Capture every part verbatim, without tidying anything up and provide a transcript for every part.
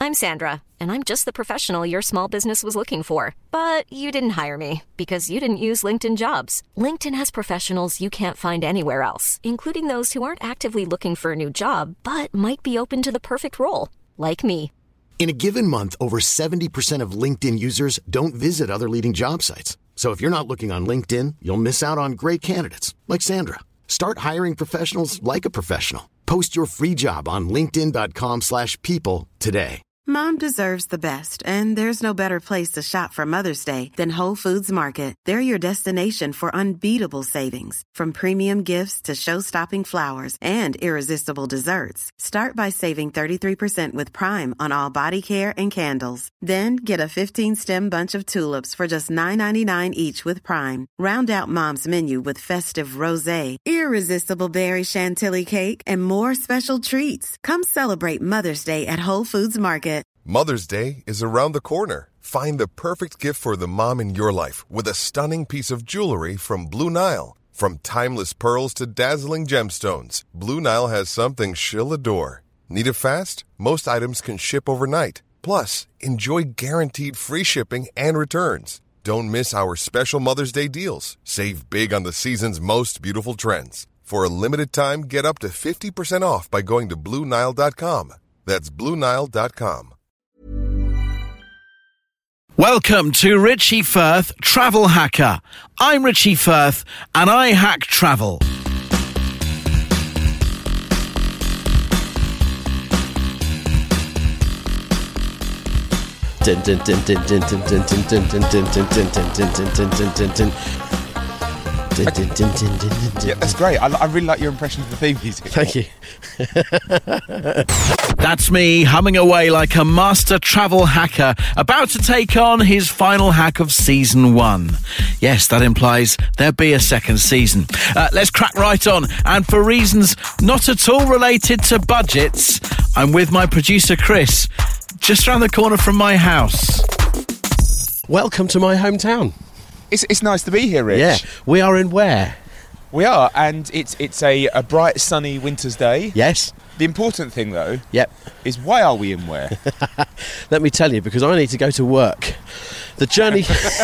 I'm Sandra, and I'm just the professional your small business was looking for. But you didn't hire me because you didn't use LinkedIn Jobs. LinkedIn has professionals you can't find anywhere else, including those who aren't actively looking for a new job, but might be open to the perfect role, like me. In a given month, over seventy percent of LinkedIn users don't visit other leading job sites. So if you're not looking on LinkedIn, you'll miss out on great candidates like Sandra. Start hiring professionals like a professional. Post your free job on linkedin dot com slash people today. Mom deserves the best, and there's no better place to shop for Mother's Day than Whole Foods Market. They're your destination for unbeatable savings, from premium gifts to show-stopping flowers and irresistible desserts. Start by saving thirty-three percent with Prime on all body care and candles. Then get a fifteen-stem bunch of tulips for just nine ninety-nine each with Prime. Round out Mom's menu with festive rosé, irresistible berry chantilly cake, and more special treats. Come celebrate Mother's Day at Whole Foods Market. Mother's Day is around the corner. Find the perfect gift for the mom in your life with a stunning piece of jewelry from Blue Nile. From timeless pearls to dazzling gemstones, Blue Nile has something she'll adore. Need it fast? Most items can ship overnight. Plus, enjoy guaranteed free shipping and returns. Don't miss our special Mother's Day deals. Save big on the season's most beautiful trends. For a limited time, get up to fifty percent off by going to Blue Nile dot com. That's Blue Nile dot com. Welcome to Richie Firth Travel Hacker. I'm Richie Firth and I hack travel. Din din din din din din din din din din din din din din din din din din. Yeah, that's great. I, I really like your impression of the theme music. Thank you. That's me humming away like a master travel hacker about to take on his final hack of season one. Yes, that implies there'll be a second season. Uh, let's crack right on. And for reasons not at all related to budgets, I'm with my producer Chris, just round the corner from my house. Welcome to my hometown. It's it's nice to be here, Rich. Yeah, we are in where? We are, and it's it's a, a bright, sunny winter's day. Yes. The important thing, though, yep, is why are we in where? Let me tell you, because I need to go to work. The journey,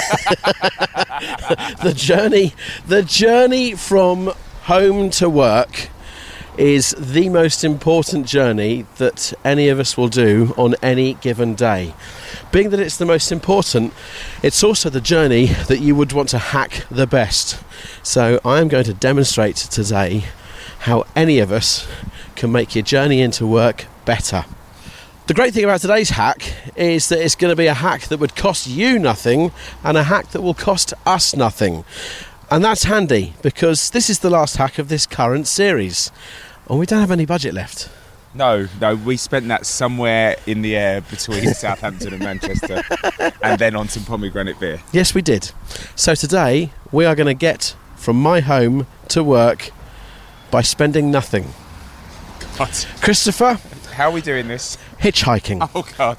the journey, the journey from home to work is the most important journey that any of us will do on any given day. Being that it's the most important, it's also the journey that you would want to hack the best. So I am going to demonstrate today how any of us can make your journey into work better. The great thing about today's hack is that it's going to be a hack that would cost you nothing and a hack that will cost us nothing. And that's handy because this is the last hack of this current series. And we don't have any budget left. No, no, we spent that somewhere in the air between Southampton and Manchester and then on some pomegranate beer. Yes, we did. So today we are going to get from my home to work by spending nothing. God. Christopher? How are we doing this? Hitchhiking. Oh, God.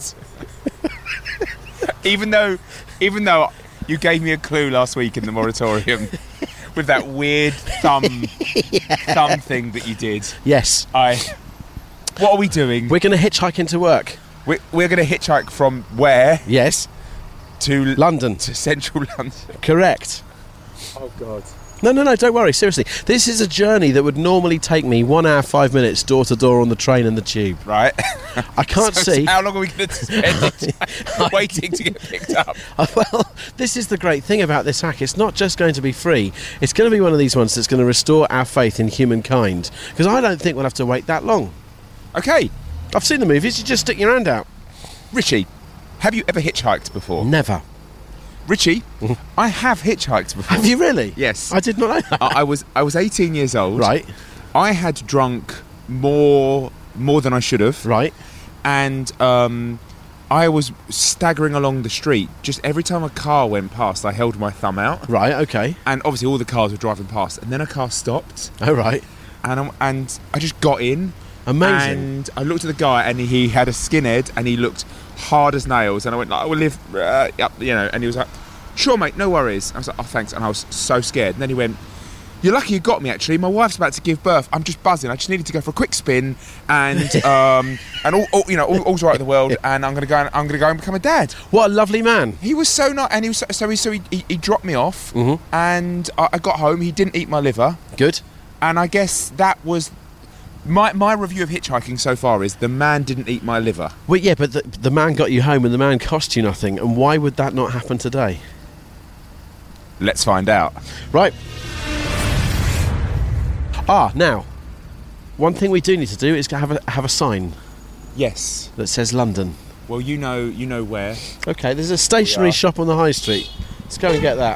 even though, even though you gave me a clue last week in the moratorium with that weird thumb yeah. thumb thing that you did. Yes. I... What are we doing? We're going to hitchhike into work. We're, we're going to hitchhike from where? Yes. To London. To central London. Correct. Oh, God. No, no, no, don't worry, seriously. This is a journey that would normally take me one hour, five minutes, door to door on the train and the tube. Right. I can't so see. How long are we going to spend waiting to get picked up? Well, this is the great thing about this hack. It's not just going to be free. It's going to be one of these ones that's going to restore our faith in humankind. Because I don't think we'll have to wait that long. Okay. I've seen the movies. You just stick your hand out. Richie, have you ever hitchhiked before? Never. Richie, I have hitchhiked before. Have you really? Yes. I did not know that. I, I was I was eighteen years old. Right. I had drunk more more than I should have. Right. And um, I was staggering along the street. Just every time a car went past, I held my thumb out. Right, okay. And obviously all the cars were driving past. And then a car stopped. Oh, right. And, I'm, and I just got in. Amazing. And I looked at the guy and he had a skinhead and he looked hard as nails. And I went, like, I will live uh, up, you know. And he was like, sure, mate, no worries. I was like, oh, thanks. And I was so scared. And then he went, You're lucky you got me, actually. My wife's about to give birth. I'm just buzzing. I just needed to go for a quick spin, and um, and all, all you know, all, all's right in the world. And I'm gonna go. And, I'm gonna go and become a dad. What a lovely man. He was so nice, and he was so, so he so he, he, he dropped me off, Mhm. and I, I got home. He didn't eat my liver, Good. and I guess that was my my review of hitchhiking so far is the man didn't eat my liver. Well, yeah, but the, the man got you home and the man cost you nothing. And why would that not happen today? Let's find out. Right. Ah, now, one thing we do need to do is have a have a sign Yes. that says London. Well, you know, you know where. Okay, there's a stationery We are. shop on the high street. Let's go and get that.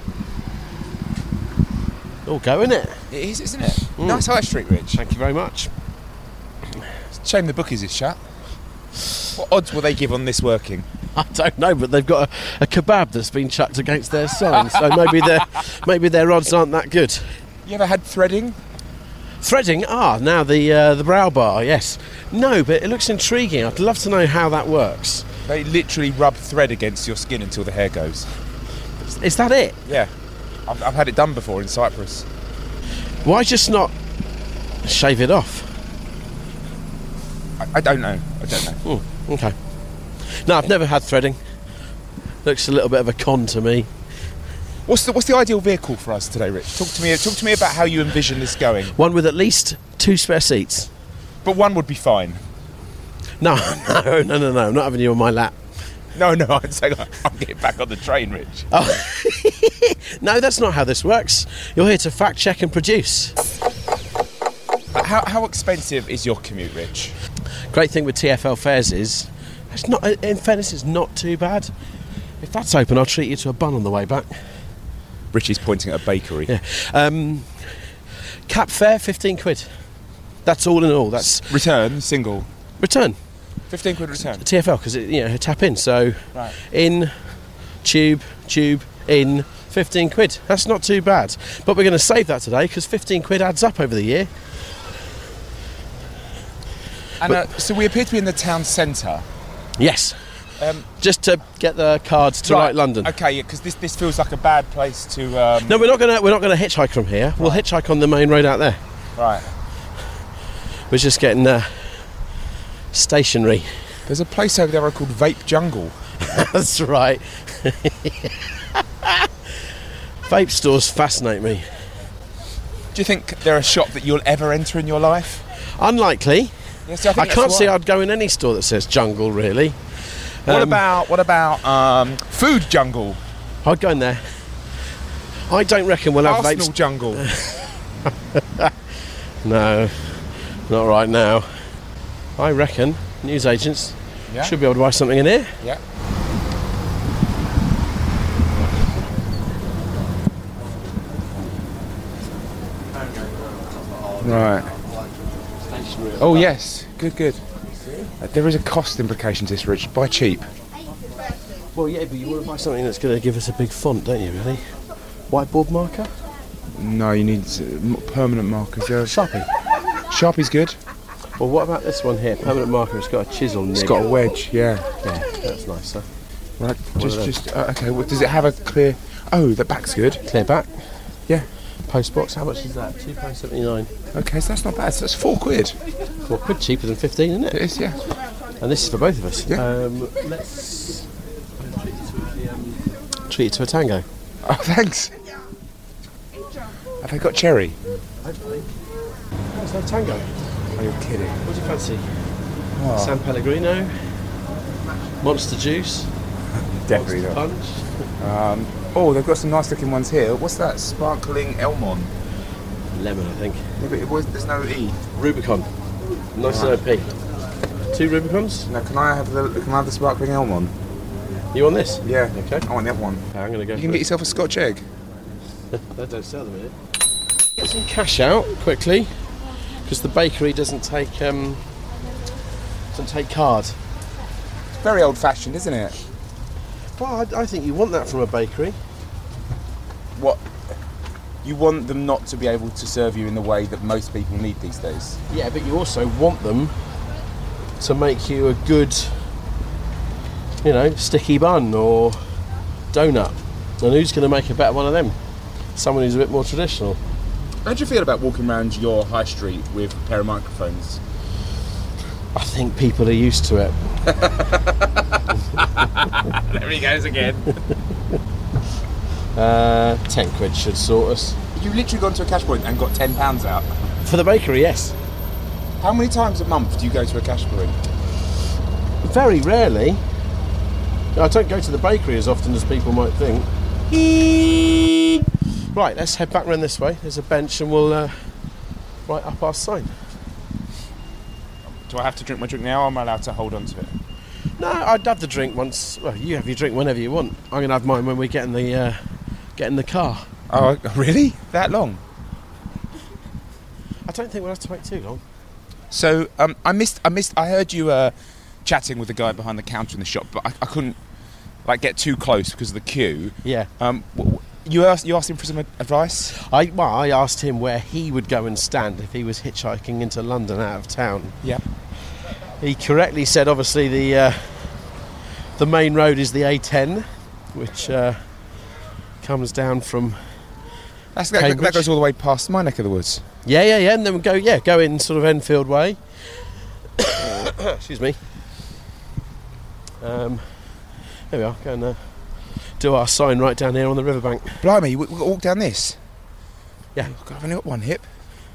All go, isn't it? It is, isn't it? Mm. Nice high street, Rich. Thank you very much. Shame the bookies is shut. What odds will they give on this working? I don't know, but they've got a, a kebab that's been chucked against their sign, so maybe their maybe their odds aren't that good. You ever had threading? Threading? Ah, now the uh, the brow bar, yes. No, but it looks intriguing. I'd love to know how that works. They literally rub thread against your skin until the hair goes. Is that it? Yeah. I've, I've had it done before in Cyprus. Why just not shave it off? I, I don't know. I don't know. Hmm, okay. No, I've never had threading. Looks a little bit of a con to me. What's the What's the ideal vehicle for us today, Rich? Talk to me. Talk to me about how you envision this going. One with at least two spare seats. But one would be fine. No, no, no, no, no. I'm not having you on my lap. No, no. I'm saying I'm getting back on the train, Rich. Oh. No, that's not how this works. You're here to fact check and produce. How How expensive is your commute, Rich? Great thing with T F L fares is, it's not. In fairness, it's not too bad. If that's open, I'll treat you to a bun on the way back. Rich is pointing at a bakery. Yeah. Um, cap fare, fifteen quid. That's all in all. That's Return single. return. Fifteen quid return. T F L because it, you know, tap in. So Right. in, tube, tube, in, fifteen quid. That's not too bad. But we're going to save that today because fifteen quid adds up over the year. And uh, so we appear to be in the town centre. Yes. Um, Just to get the cards to right, London. Okay, yeah, because this this feels like a bad place to. Um, No, we're not going to. We're not going to hitchhike from here. We'll hitchhike on the main road out there. Right. We're just getting uh, stationery. There's a place over there called Vape Jungle. That's right. Vape stores fascinate me. Do you think they're a shop that you'll ever enter in your life? Unlikely. Yes, I, think I that's can't see why. I'd go in any store that says jungle, really. What Um, about what about um, Food Jungle? I'd go in there. I don't reckon we'll have Arsenal vapes. Jungle. No, not right now. I reckon newsagents Yeah. should be able to buy something in here. Yeah. Right. Oh yes, good, good. Uh, there is a cost implication to this, Rich. Buy cheap. Well, yeah, but you want to buy something that's going to give us a big font, don't you, really? Whiteboard marker? No, you need uh, m- permanent markers. Yeah. Sharpie. Sharpie's good. Well, what about this one here? Permanent marker, it's got a chisel It's nib. got a wedge. Yeah. Yeah, that's nice, sir. Right. of Just, those. just. Uh, okay. Well, does it have a clear? Oh, the back's good. Clear back. Yeah. Post box, how much is that? two pounds seventy-nine. Okay, so that's not bad. So that's four quid. Four quid cheaper than fifteen, isn't It it? is. Yeah. And this is for both of us. Yeah. Um, let's treat you to a, um, treat you to a tango. Oh, thanks. Have they got cherry? Hopefully. Let's have tango. Oh, you're kidding. What do you fancy? Oh, San Pellegrino, Monster Juice, definitely Monster not. Punch, Um, oh, they've got some nice looking ones here. What's that? Sparkling Elmon. lemon, I think. Yeah, but it was, there's no E. Rubicon, nice and O P. Two Rubicons. Now, can I have the can I have the sparkling Elmon? You want this? Yeah. Okay. I want the other one. Okay, I'm going to go You for can it. get yourself a Scotch egg. They don't sell them here. Get some cash out quickly, because the bakery doesn't take um, doesn't take card. It's very old fashioned, isn't it? Well, I, I think you want that from a bakery. What? You want them not to be able to serve you in the way that most people need these days. Yeah, but you also want them to make you a good, you know, sticky bun or donut. And who's going to make a better one of them? Someone who's a bit more traditional. How do you feel about walking around your high street with a pair of microphones? I think people are used to it. There he goes again. uh, ten quid should sort us. You literally gone to a cash point and got ten pounds out? For the bakery, yes. How many times a month do you go to a cash point? Very rarely. I don't go to the bakery as often as people might think. Right, let's head back round this way. There's a bench and we'll uh, write up our sign. Do I have to drink my drink now, or am I allowed to hold on to it? No, I'd have the drink once. Well, you have your drink whenever you want. I'm going to have mine when we get in the uh, get in the car. Oh, really? That long? I don't think we'll have to wait too long. So, um, I missed. I missed. I heard you uh, chatting with the guy behind the counter in the shop, but I, I couldn't like get too close because of the queue. Yeah. Um, w- you asked. You asked him for some ad- advice. I well, I asked him where he would go and stand if he was hitchhiking into London out of town. Yeah. He correctly said, obviously, the uh, the main road is the A ten, which uh, comes down from That's, that, Cambridge. that goes all the way past my neck of the woods. Yeah, yeah, yeah, and then we go, yeah, go in sort of Enfield way. Excuse me. Um, there we are, go and uh, do our sign right down here on the riverbank. Blimey, we, we've got to walk down this. Yeah. Oh, God, I've only got one hip.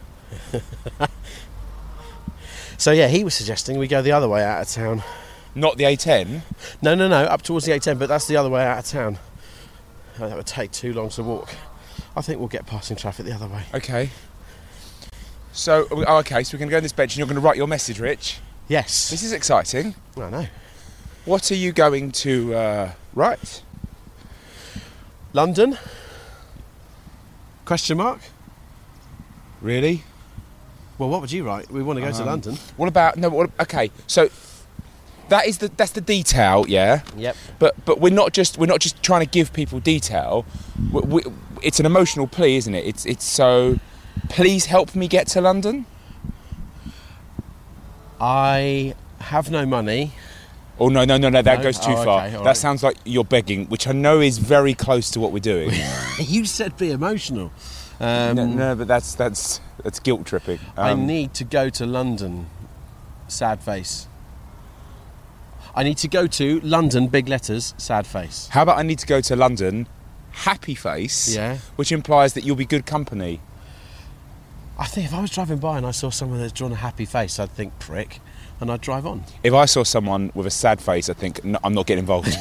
So yeah, he was suggesting we go the other way out of town. Not the A ten. No, no, no, up towards the A ten, but that's the other way out of town. Oh, that would take too long to walk. I think we'll get passing traffic the other way. Okay. So, oh, okay, so we're going to go on this bench and you're going to write your message, Rich. Yes. This is exciting. I know. What are you going to uh, write? London? Question mark? Really? Well, what would you write? We want to go to Um, London. What about no? What, okay, so that is the that's the detail, yeah. Yep. But but we're not just we're not just trying to give people detail. We, we, it's an emotional plea, isn't it? It's it's so. Please help me get to London. I have no money. Oh no no no no! That No? goes too Oh, far. okay, all that right. sounds like you're begging, which I know is very close to what we're doing. You said be emotional. Um, no, no, but that's that's that's guilt tripping. I Um, need to go to London. Sad face. I need to go to London, big letters, sad face. How about I need to go to London, happy face, Yeah. which implies that you'll be good company. I think if I was driving by and I saw someone that's drawn a happy face, I'd think prick, and I'd drive on. If I saw someone with a sad face, I'd think, no, I'm not getting involved.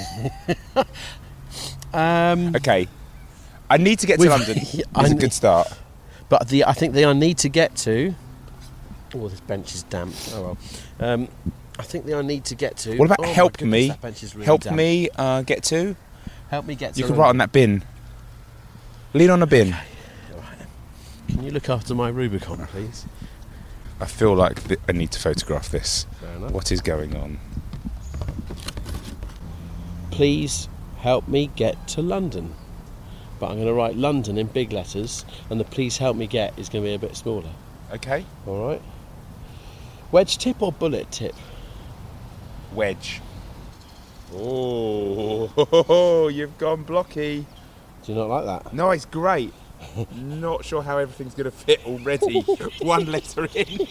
Um, Okay, I need to get to We've- London. I It's a ne- good start. But the I think the I need to get to. Oh, this bench is damp. Oh well. Um, I think the I need to get to. What about oh, my help goodness, me? that bench is really Help damp. me uh, get to. Help me get to. You can London. write on that bin. Lean on a bin. Can you look after my Rubicon, please? I feel like th- I need to photograph this. Fair enough. What is going on? Please help me get to London. But I'm going to write London in big letters, and the please help me get is going to be a bit smaller. Okay. All right. Wedge tip or bullet tip? Wedge. Oh, you've gone blocky. Do you not like that? No, it's great. Not sure how everything's going to fit already. One letter in.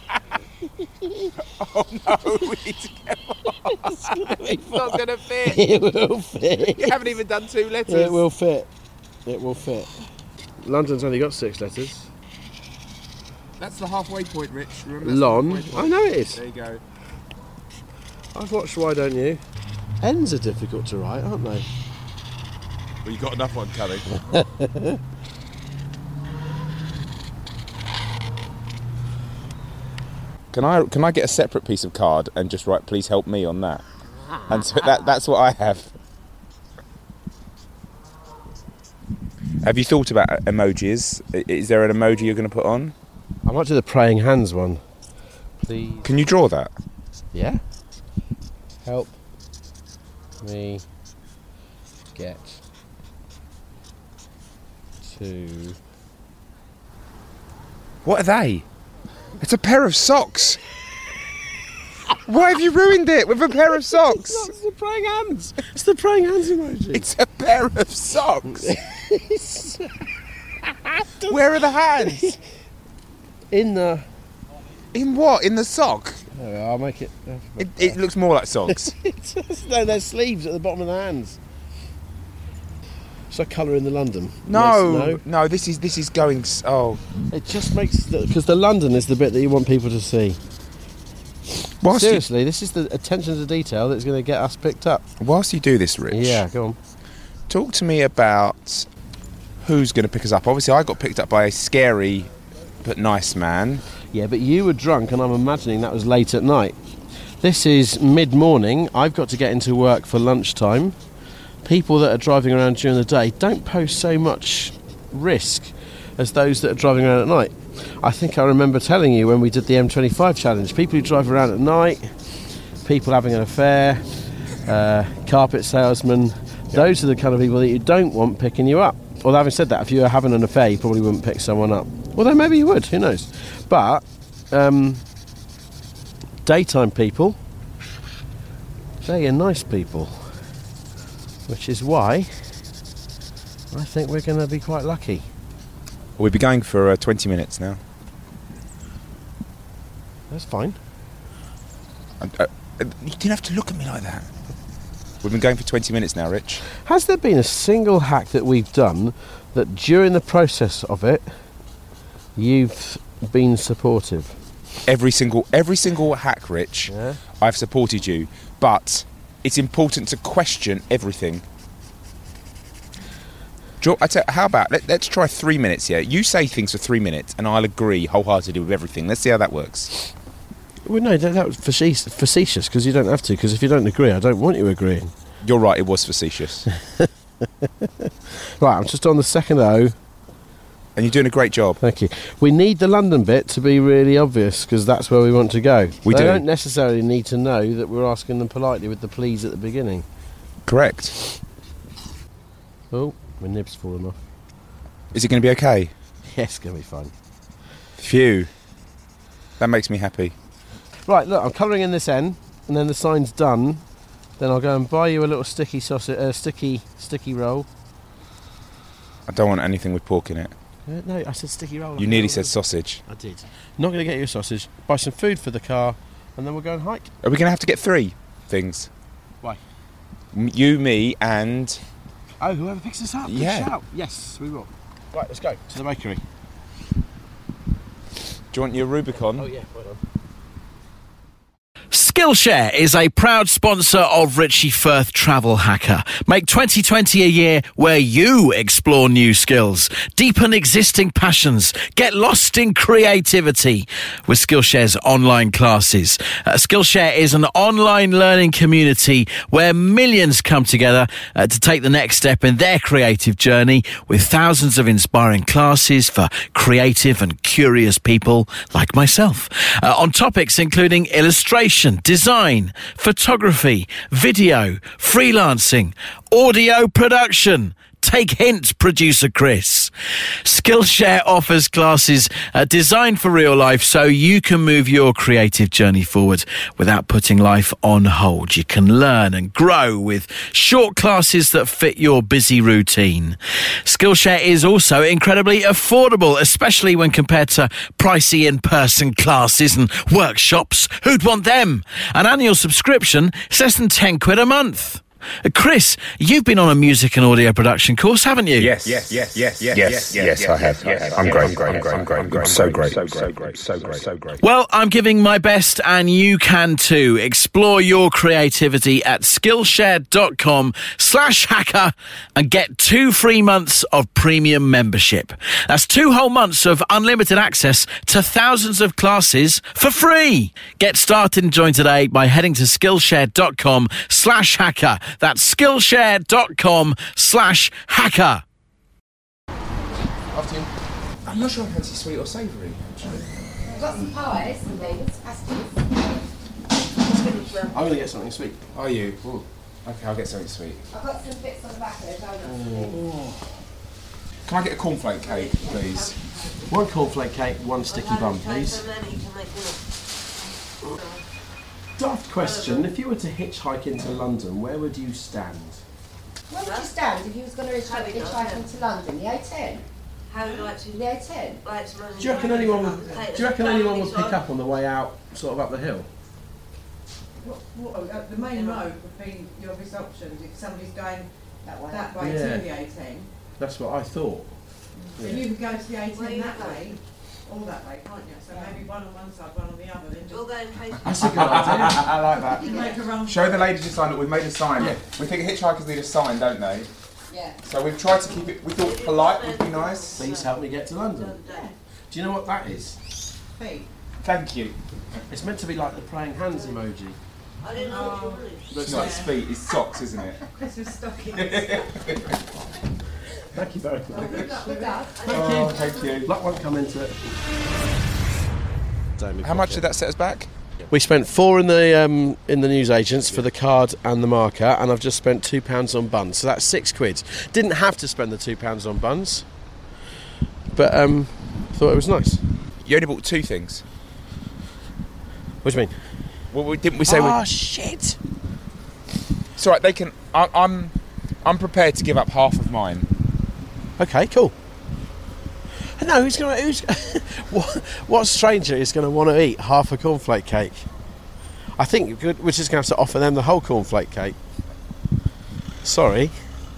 Oh no, it's, it's not going to fit. It will fit. You haven't even done two letters. It will fit. It will fit. London's only got six letters. That's the halfway point, Rich. Remember, that's the Lon. halfway point. I know it is. There you go. I've watched Why Don't You? N's are difficult to write, aren't they? Well, you got enough one coming. Can I can I get a separate piece of card and just write "Please help me" on that? And so that that's what I have. Have you thought about emojis? I- Is there an emoji you're going to put on? I might do the praying hands one. Please. Can you draw that? Yeah. Help me get to. What are they? It's a pair of socks. Why have you ruined it with a pair of socks? It's the praying hands. It's the praying hands emoji. It's a pair of socks. Where are the hands? In the... In what? In the sock? There we are, I'll make it... It, it looks more like socks. No, they're sleeves at the bottom of the hands. So colour in the London? No, Yes, no, no. This is this is going. s- Oh, It just makes... Because the, the London is the bit that you want people to see. whilst you, Seriously, this is the attention to detail that's going to get us picked up. whilst you do this, Rich. Yeah, go on. Talk to me about who's going to pick us up. Obviously, I got picked up by a scary but nice man. Yeah, but you were drunk, and I'm imagining that was late at night. This is mid-morning. I've got to get into work for lunchtime. People that are driving around during the day don't pose so much risk as those that are driving around at night. I think I remember telling you when we did the M twenty-five challenge, people who drive around at night, people having an affair, uh, carpet salesmen, those are the kind of people that you don't want picking you up. Although having said that, if you were having an affair, you probably wouldn't pick someone up. Although maybe you would, who knows. But um, daytime people, they are nice people, which is why I think we're going to be quite lucky. We'll be going for uh, twenty minutes now. That's fine. Uh, uh, you didn't have to look at me like that. We've been going for twenty minutes now, Rich. Has there been a single hack that we've done that during the process of it you've been supportive? Every single every single hack, Rich, Yeah. I've supported you. But it's important to question everything. Do you, I tell, how about, let, let's try three minutes here. You say things for three minutes and I'll agree wholeheartedly with everything. Let's see how that works. Well, no, that, that was facetious, facetious because you don't have to, because if you don't agree, I don't want you agreeing. You're right, it was facetious. Right, I'm just on the second O. And you're doing a great job. Thank you. We need the London bit to be really obvious because that's where we want to go. We they do. don't necessarily need to know that we're asking them politely with the please at the beginning. Correct. Oh, my nib's fallen off. Is it going to be okay? Yes, it's going to be fun. Phew. That makes me happy. Right, look, I'm colouring in this end, and then the sign's done. Then I'll go and buy you a little sticky sausage, uh, sticky, sticky roll. I don't want anything with pork in it. Uh, no, I said sticky roll. You nearly said sausage. I did. Not going to get you a sausage. Buy some food for the car, and then we'll go and hike. Are we going to have to get three things? Why? M- You, me, and... Oh, whoever picks us up. Yeah. Shout. Yes, we will. Right, let's go to the bakery. Do you want your Rubicon? Oh yeah, well done. Skillshare is a proud sponsor of Richie Firth Travel Hacker. Make twenty twenty a year where you explore new skills, deepen existing passions, get lost in creativity with Skillshare's online classes. Uh, Skillshare is an online learning community where millions come together uh, to take the next step in their creative journey with thousands of inspiring classes for creative and curious people like myself uh, on topics including illustration, design, photography, video, freelancing, audio production. Take hint, producer Chris. Skillshare offers classes uh, designed for real life so you can move your creative journey forward without putting life on hold. You can learn and grow with short classes that fit your busy routine. Skillshare is also incredibly affordable, especially when compared to pricey in-person classes and workshops. Who'd want them? An annual subscription is less than ten quid a month. Uh, Chris, you've been on a music and audio production course, haven't you? Yes, yes, yes, yes, yes, yes, yes, I have. I'm great, I'm great, I'm great, I'm great, so great, so great, so great, so great. Well, I'm giving my best and you can too. Explore your creativity at Skillshare.com slash hacker and get two free months of premium membership. That's two whole months of unlimited access to thousands of classes for free. Get started and join today by heading to Skillshare.com slash hacker. That's Skillshare.com slash hacker. I'm not sure I fancy sweet or savoury, actually. I've got some pies, some bagels, pasties. I'm going to get something sweet. Are you? Ooh. Okay, I'll get something sweet. I've got some bits on the back of it. Can I get a cornflake cake, please? One cornflake cake, one sticky bun, please. Daft question, if you were to hitchhike into London, where would you stand? Where would you stand if you was going to hitchhike into London? The A ten? How would you like to? The A ten. Like to run Do you reckon anyone would, do you reckon anyone would pick up on the way out, sort of up the hill? What, what, uh, the main road would be the obvious options if somebody's going That way. that way Yeah. to the A ten. That's what I thought. So Yeah. you could go to the A ten Where you that go? way, or that way, can't you? So maybe one on one side, one on the other, then We'll just go in case. That's a good idea. I like that. you make a run. Show the ladies your sign. Look, we've made a sign. Yeah. We think hitchhikers need a sign, don't they? Yeah. So we've tried to keep it. We thought polite would be nice. Please help me get to London. Do you know what that is? Feet. Thank you. It's meant to be like the praying hands emoji. I didn't know what you wanted. Looks like feet. It's socks, isn't it? Christmas stockings. Thank you very much. Good luck with that. Oh, thank you. Luck won't come into it. How much did that set us back? We spent four in the um, in the newsagents for the card and the marker, and I've just spent two pounds on buns. So that's six quid. Didn't have to spend the two pounds on buns, but um, thought it was nice. You only bought two things. What do you mean? Well, we, didn't we say oh we? shit! It's all right. They can. I, I'm. I'm prepared to give up half of mine. Okay, cool. No, who's gonna? Who's what? What stranger is going to want to eat half a cornflake cake? I think we're just going to have to offer them the whole cornflake cake. Sorry.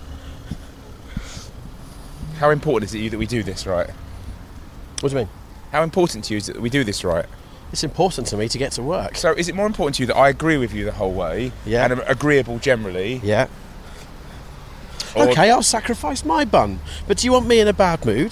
How important is it to you that we do this right? What do you mean? How important to you is it that we do this right? It's important to me to get to work. So, is it more important to you that I agree with you the whole way? Yeah. And am agreeable generally? Yeah. Or- Okay, I'll sacrifice my bun. But do you want me in a bad mood?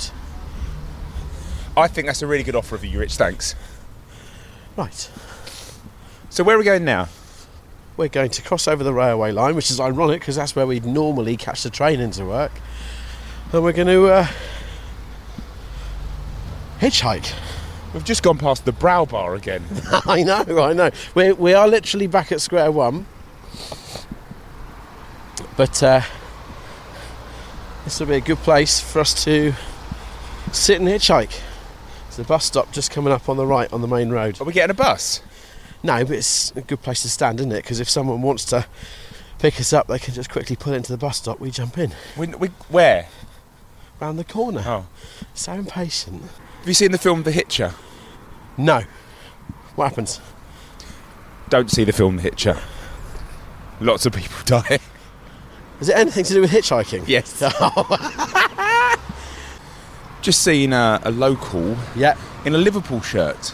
I think that's a really good offer of you, Rich. Thanks. Right. So, where are we going now? We're going to cross over the railway line, which is ironic because that's where we'd normally catch the train into work. And we're going to uh, hitchhike. We've just gone past the Brow Bar again. I know, I know. We we are literally back at square one. But uh, this will be a good place for us to sit and hitchhike. There's a bus stop just coming up on the right on the main road. Are we getting a bus? No, but it's a good place to stand, isn't it? Because if someone wants to pick us up, they can just quickly pull into the bus stop. We jump in. We, we, where? Round the corner. Oh. So impatient. Have you seen the film The Hitcher? No. What happens? Don't see the film The Hitcher. Lots of people die. Is it anything to do with hitchhiking? Yes. Just seen a, a local Yeah. in a Liverpool shirt.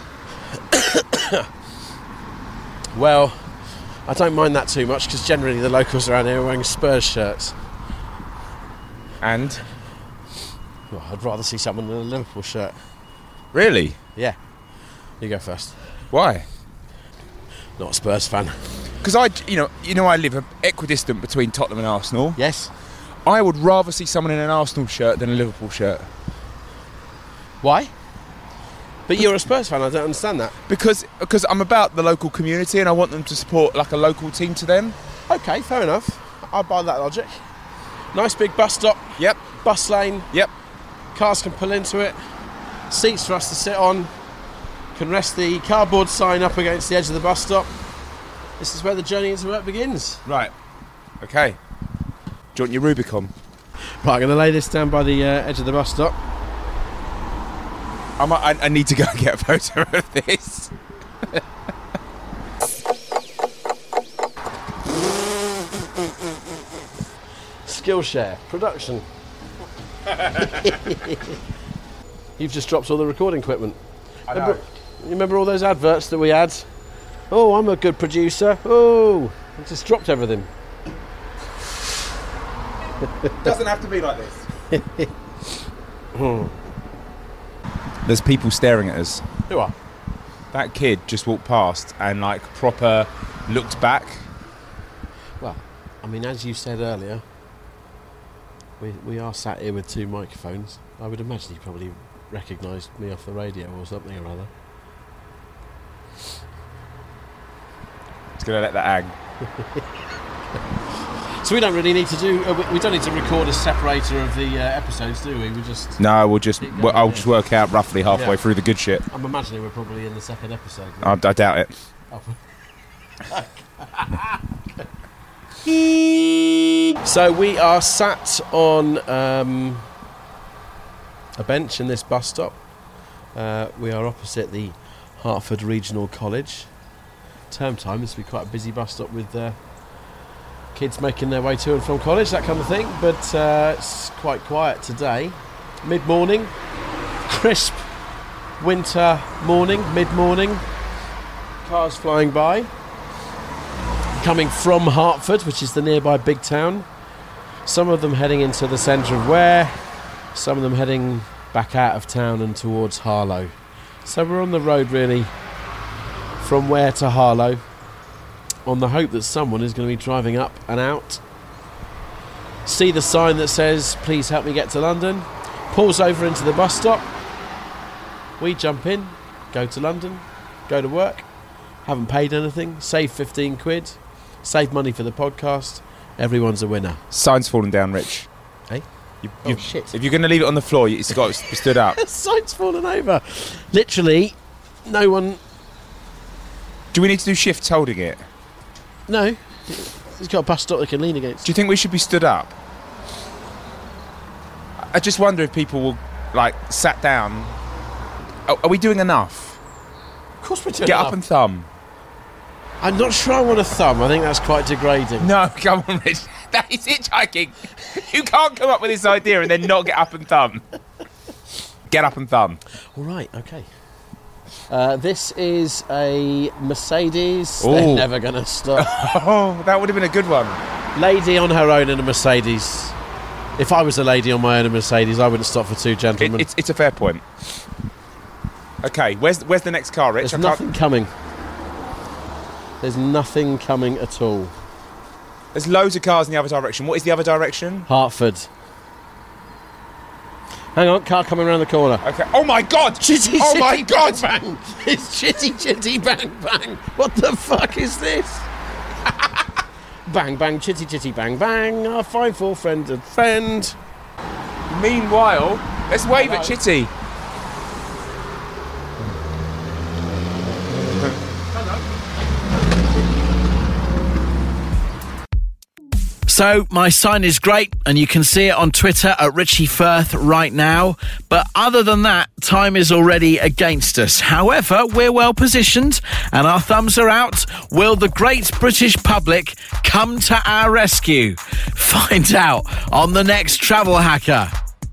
Well, I don't mind that too much because generally the locals around here are wearing Spurs shirts. And? Well, I'd rather see someone in a Liverpool shirt. Really? Yeah. You go first. Why? Not a Spurs fan. Because I, you know, you know, I live equidistant between Tottenham and Arsenal. Yes. I would rather see someone in an Arsenal shirt than a Liverpool shirt. Why? But you're a Spurs fan, I don't understand that. Because because I'm about the local community and I want them to support like a local team to them. Okay, fair enough. I'll buy that logic. Nice big bus stop. Yep. Bus lane. Yep. Cars can pull into it. Seats for us to sit on. Can rest the cardboard sign up against the edge of the bus stop. This is where the journey into work begins. Right. Okay. Do you want your Rubicon? Right, I'm going to lay this down by the uh, edge of the bus stop. I, might, I, I need to go and get a photo of this. Skillshare production. You've just dropped all the recording equipment. I know. Remember, you remember all those adverts that we had? Oh, I'm a good producer. Oh, I just dropped everything. Doesn't have to be like this. There's people staring at us. Who are? That kid just walked past and like proper looked back. Well, I mean, as you said earlier, we we are sat here with two microphones. I would imagine he probably recognised me off the radio or something or other. Just gonna let that hang. So we don't really need to do. Uh, we, we don't need to record a separator of the uh, episodes, do we? We just. No, we'll just. Keep going, Well, I'll yeah. just work out roughly halfway Yeah. through the good shit. I'm imagining we're probably in the second episode. I, I doubt it. So we are sat on um, a bench in this bus stop. Uh, we are opposite the Hertford Regional College. Term time, this will be quite a busy bus stop with uh, kids making their way to and from college, that kind of thing. But uh, it's quite quiet today. Mid-morning, crisp winter morning, mid-morning. Cars flying by. Coming from Hertford, which is the nearby big town. Some of them heading into the centre of Ware. Some of them heading back out of town and towards Harlow. So we're on the road really from Ware to Harlow on the hope that someone is going to be driving up and out. See the sign that says, please help me get to London. Pulls over into the bus stop. We jump in, go to London, go to work. Haven't paid anything, save fifteen quid, save money for the podcast. Everyone's a winner. Sign's fallen down, Rich. Hey? You, Oh, you, shit. If you're going to leave it on the floor, it's got to be stood up. The sign's fallen over. Literally, no one... Do we need to do shifts holding it? No. He's got a bus stop they can lean against. Do you think we should be stood up? I just wonder if people will, like, sat down. Are, are we doing enough? Of course we're doing Get enough. up and thumb. I'm not sure I want a thumb. I think that's quite degrading. No, come on, Rich. That is hitchhiking. You can't come up with this idea and then not get up and thumb. Get up and thumb. All right, okay. Uh, this is a Mercedes. Ooh. They're never going to stop. Oh, that would have been a good one. Lady on her own in a Mercedes. If I was a lady on my own in a Mercedes, I wouldn't stop for two gentlemen. It, it's, it's a fair point. Okay, where's where's the next car, Rich? There's I nothing can't... coming. There's nothing coming at all. There's loads of cars in the other direction. What is the other direction? Hertford. Hang on, car coming around the corner. Okay. Oh my God! Chitty, oh chitty, my God! Bang, bang. It's chitty, chitty, bang, bang. What the fuck is this? Bang, bang, chitty, chitty, bang, bang. Our fine full friend and friend. Meanwhile, let's wave Hello. at Chitty. So, my sign is great, and you can see it on Twitter at Richie Firth right now. But other than that, time is already against us. However, we're well positioned, and our thumbs are out. Will the great British public come to our rescue? Find out on the next Travel Hacker.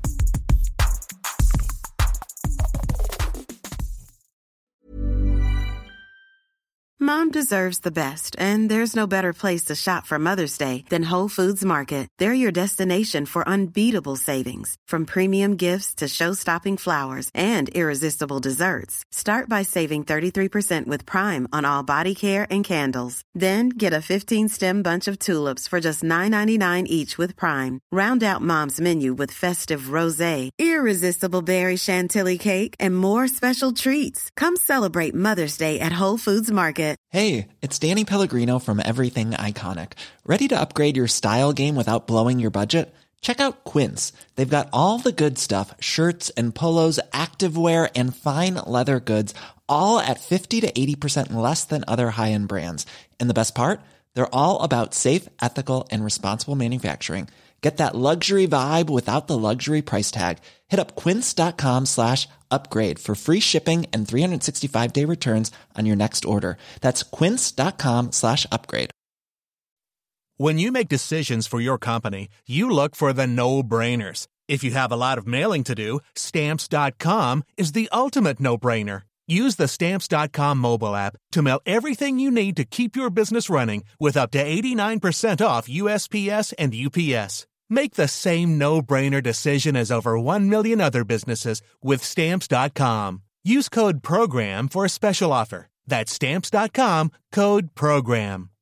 Mom deserves the best, and there's no better place to shop for Mother's Day than Whole Foods Market. They're your destination for unbeatable savings, from premium gifts to show-stopping flowers and irresistible desserts. Start by saving thirty-three percent with Prime on all body care and candles. Then get a fifteen-stem bunch of tulips for just nine ninety-nine each with Prime. Round out Mom's menu with festive rosé, irresistible berry chantilly cake, and more special treats. Come celebrate Mother's Day at Whole Foods Market. Hey, it's Danny Pellegrino from Everything Iconic. Ready to upgrade your style game without blowing your budget? Check out Quince. They've got all the good stuff, shirts and polos, activewear, and fine leather goods, all at fifty to eighty percent less than other high-end brands. And the best part? They're all about safe, ethical, and responsible manufacturing. Get that luxury vibe without the luxury price tag. Hit up quince.com slash upgrade for free shipping and three sixty-five day returns on your next order. That's quince.com slash upgrade. When you make decisions for your company, you look for the no-brainers. If you have a lot of mailing to do, Stamps dot com is the ultimate no-brainer. Use the Stamps dot com mobile app to mail everything you need to keep your business running with up to eighty-nine percent off U S P S and U P S. Make the same no-brainer decision as over one million other businesses with Stamps dot com. Use code PROGRAM for a special offer. That's Stamps dot com, code PROGRAM.